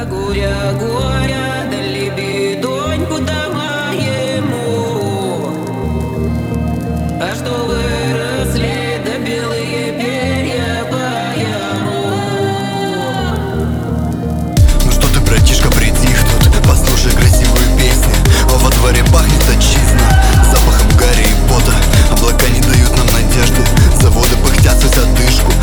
горя, горя, дали бедоньку давай ему. А что выросли, да белые перья поему. Ну что ты, братишка, притих тут, послушай красивую песню. А во дворе пахнет отчизна запахом гари и пота. Облака не дают нам надежды, заводы пыхтят за задышку.